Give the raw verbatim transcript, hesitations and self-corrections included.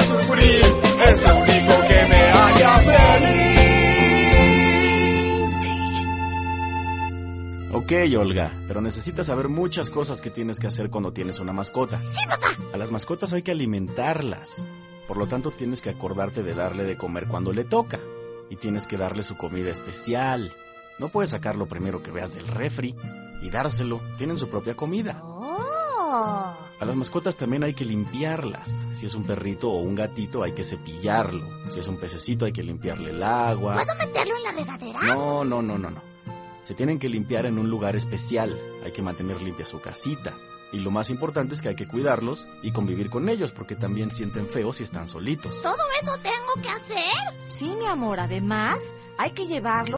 sufrir, es lo único que me haría feliz. Ok, Olga, pero necesitas saber muchas cosas que tienes que hacer cuando tienes una mascota. ¡Sí, papá! A las mascotas hay que alimentarlas. Por lo tanto, tienes que acordarte de darle de comer cuando le toca. Y tienes que darle su comida especial. No puedes sacar lo primero que veas del refri y dárselo. Tienen su propia comida. ¡Oh! A las mascotas también hay que limpiarlas. Si es un perrito o un gatito, hay que cepillarlo. Si es un pececito, hay que limpiarle el agua. ¿Puedo meterlo en la regadera? No, no, no, no, no. Se tienen que limpiar en un lugar especial. Hay que mantener limpia su casita. Y lo más importante es que hay que cuidarlos y convivir con ellos, porque también sienten feo si están solitos. ¿Todo eso tengo que hacer? Sí, mi amor, además hay que llevarlo